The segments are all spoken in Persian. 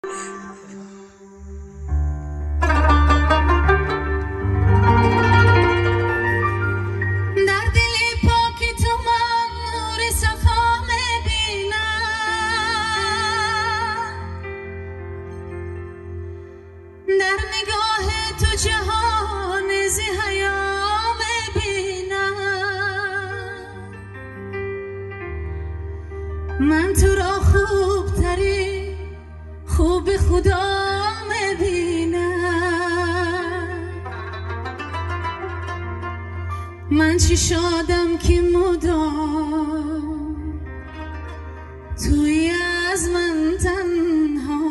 من تو را خوب تری خوب خدا میبینم. من چی شادم که مدام توی از من تنها.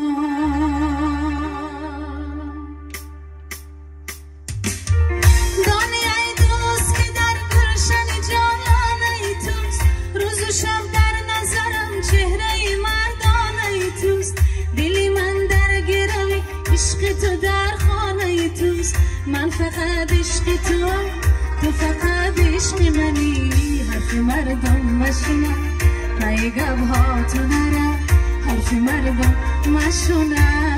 دانی ای دوست که در گلشن جان ای توست، روز و شب در نظرم چهره مردان ای توست. دلی من در گرمی عشق تو در خانه توست. من فقط عشق تو فقط عشق منی. حرف مردم مشنو پیگب ها تو نره، حرف مردم مشنو.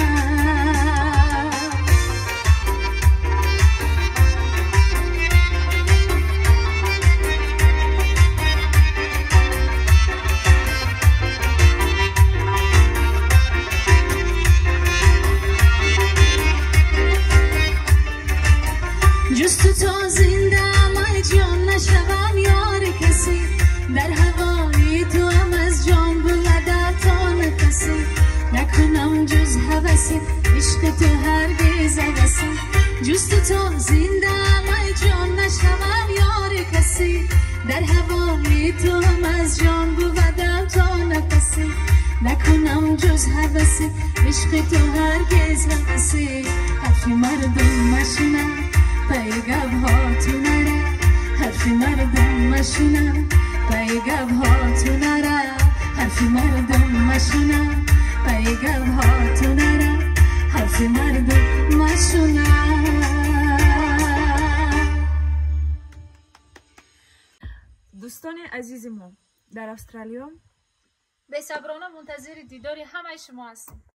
جست تو زنده ای جان نشوم یار کسی، در هوای تو هم از جان بلد تا نفسی. نکنم جز هوسی عشق تو هرگز هوسی. جست تو زنده ای جان نشوم یار کسی، در هوای تو هم از جان بلد تا نفسی. نکنم جز هوسی عشق تو هرگز هوسی. حرف مردم مشنو پیگب ها تو نره، حرف مردم مشنو پیگب ها تو نره، حرف مردم مشنو پیگب ها تو نره، حرف مردم مشنو. دوستان عزیز ما در استرالیا به صبرانه منتظر دیدار همه شما هستیم.